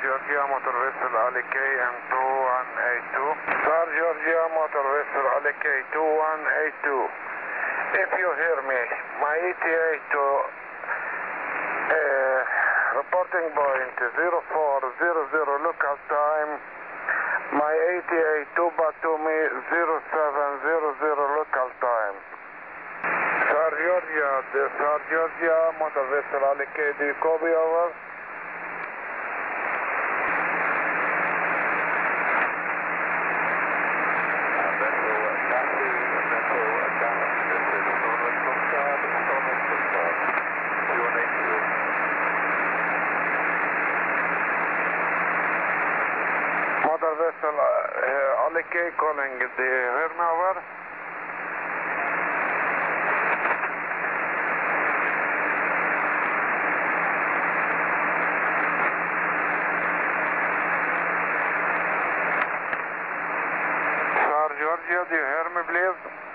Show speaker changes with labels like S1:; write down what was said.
S1: Georgia, motor vessel Ali KM2182. Star Georgia, motor vessel Ali K2182. If you hear me, my ETA to reporting point 0400 local time. My ETA to Batumi 0700 local time. Star Georgia, motor vessel Ali K, do you copy over? Motor vessel Ali K calling, do you hear me over? Star Georgia, do you hear me please?